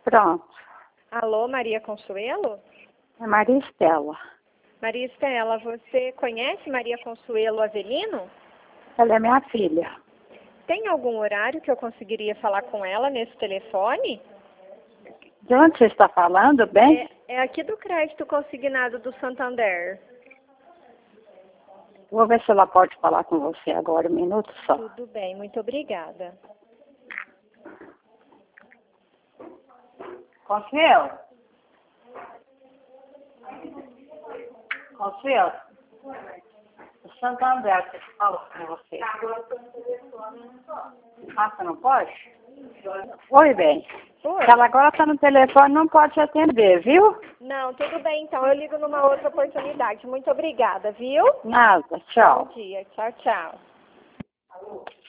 Pronto. Alô, Maria Consuelo? É Maria Estela. Maria Estela, você conhece Maria Consuelo Avelino? Ela é minha filha. Tem algum horário que eu conseguiria falar com ela nesse telefone? De onde você está falando, bem? É aqui do crédito consignado do Santander. Vou ver se ela pode falar com você agora, um minuto só. Tudo bem, muito obrigada. Consuelo? Consuelo? O Santander que fala com você. Ah, você não pode? Oi, bem. Oi? Ela agora está no telefone, não pode te atender, viu? Não, tudo bem, então eu ligo numa outra oportunidade. Muito obrigada, viu? Nada, tchau. Bom dia, tchau, tchau.